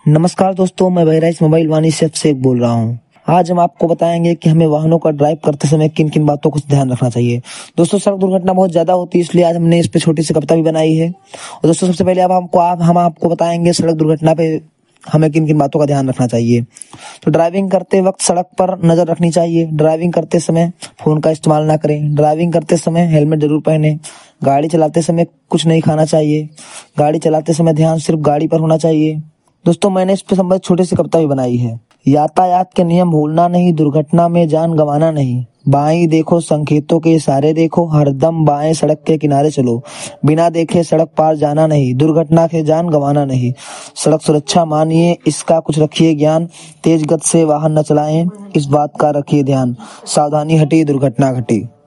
नमस्कार दोस्तों, मैं बहराइच मोबाइल वाणी से शेख बोल रहा हूँ। आज हम आपको बताएंगे कि हमें वाहनों का ड्राइव करते समय किन किन बातों को ध्यान रखना चाहिए। दोस्तों, सड़क दुर्घटना बहुत ज्यादा होती है, इसलिए आज हमने इस पे छोटी सी कविता भी बनाई है। और दोस्तों, सबसे पहले अब हम आपको बताएंगे सड़क दुर्घटना पे हमें किन किन बातों का ध्यान रखना चाहिए। तो ड्राइविंग करते वक्त सड़क पर नजर रखनी चाहिए। ड्राइविंग करते समय फोन का इस्तेमाल ना करें। ड्राइविंग करते समय हेलमेट जरूर पहने। गाड़ी चलाते समय कुछ नहीं खाना चाहिए। गाड़ी चलाते समय ध्यान सिर्फ गाड़ी पर होना चाहिए। दोस्तों, मैंने इस पे संबंधित छोटी सी कविता भी बनाई है। यातायात के नियम भूलना नहीं, दुर्घटना में जान गंवाना नहीं। बाईं देखो, संकेतों के इशारे देखो, हरदम बाएं सड़क के किनारे चलो। बिना देखे सड़क पार जाना नहीं, दुर्घटना के जान गंवाना नहीं। सड़क सुरक्षा मानिए, इसका कुछ रखिए ज्ञान। तेज गति से वाहन न चलाएं, इस बात का रखिए ध्यान। सावधानी हटी दुर्घटना घटी।